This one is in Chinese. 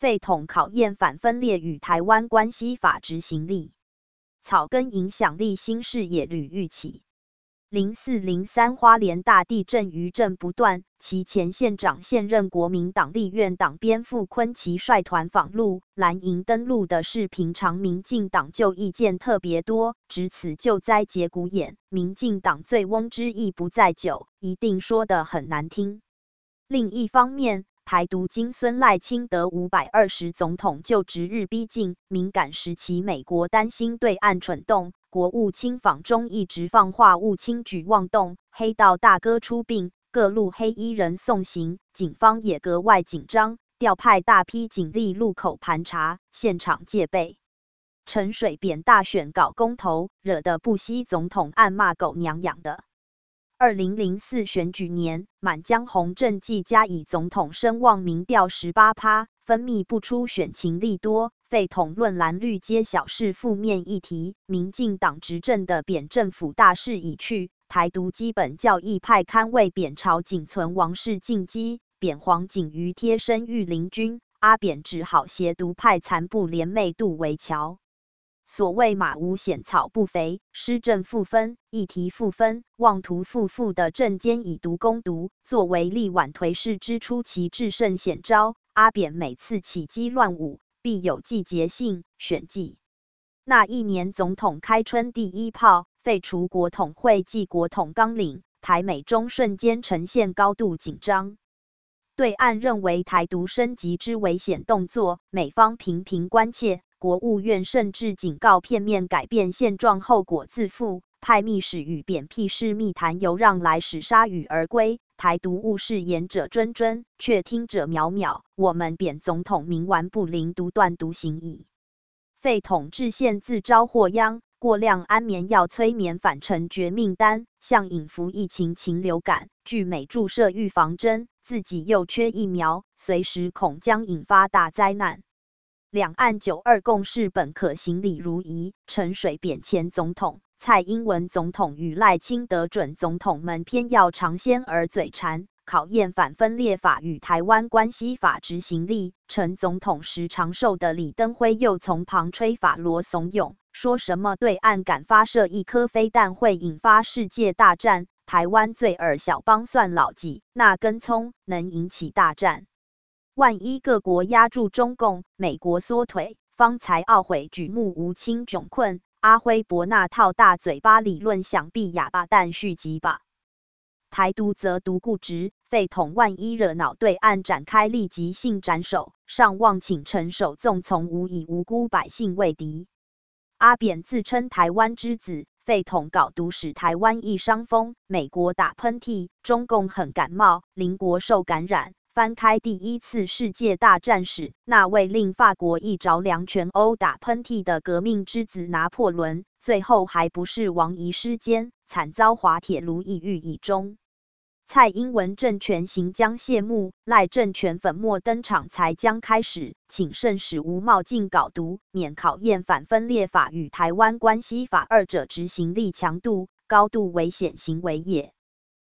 废统考验反分裂与台湾关系法执行力。草根影响力新视野屡愈起。0403花莲大地震余震不断，其前县长现任国民党立院党鞭傅昆萁率团访陆蓝营登陆的是平常民进党就意见特别多，值此救灾节骨眼，民进党醉翁之意不在酒，一定说得很难听。另一方面，台独金孙赖清德520总统就职日逼近，敏感时期美国担心对岸蠢动，国务卿访中一直放话勿轻举妄动，黑道大哥出殡，各路黑衣人送行，警方也格外紧张，调派大批警力路口盘查，现场戒备。陈水扁大选搞公投，惹得不惜总统暗骂狗娘养的。2004选举年，满江洪正绩佳以总统声望民调18%，分泌不出选情利多，废统论蓝绿皆小事负面议题，民进党执政的扁政府大势已去，台独基本教义派堪为扁朝仅存王室禁基，扁黄仅余贴身御林军，阿扁只好携独派残部联袂渡围桥。所谓马无险草不肥，施政复分，议题复分，妄图复复的政间以毒攻毒，作为力挽颓势之初期制胜险招。阿扁每次起机乱舞，必有季节性选季。那一年总统开春第一炮，废除国统会暨国统纲领，台美中瞬间呈现高度紧张。对岸认为台独升级之危险动作，美方频频关切。国务院甚至警告片面改变现状后果自负，派密使与扁屁事密谈由让来使铩羽而归。台独务事言者谆谆，却听者渺渺。我们扁总统冥顽不灵，独断独行矣。废统治县自招祸殃，过量安眠药催眠反成绝命丹，像引服疫情禽流感，拒美注射预防针，自己又缺疫苗，随时恐将引发大灾难。两岸9·2共识本可行礼如仪，陈水扁前总统、蔡英文总统与赖清德准总统们偏要尝鲜而嘴馋，考验反分裂法与台湾关系法执行力。陈总统时长寿的李登辉又从旁吹法罗怂恿，说什么对岸敢发射一颗飞弹会引发世界大战，台湾最尔小邦算老几，那根葱能引起大战。万一各国压住中共，美国缩腿，方才懊悔举目无亲窘困。阿辉伯那套大嘴巴理论想必哑巴蛋续集吧。台独则独固执，废统万一惹恼对岸展开立即性斩首，上望请陈首纵从无以无辜百姓为敌。阿扁自称台湾之子，废统搞独使台湾易伤风，美国打喷嚏，中共很感冒，邻国受感染。翻开第一次世界大战史，那位令法国一着凉全欧打喷嚏的革命之子拿破仑，最后还不是亡遗失坚，惨遭滑铁卢抑郁以终。蔡英文政权行将谢幕，赖政权粉墨登场才将开始，请慎使无冒进搞独，免考验反分裂法与台湾关系法二者执行力强度，高度危险行为也。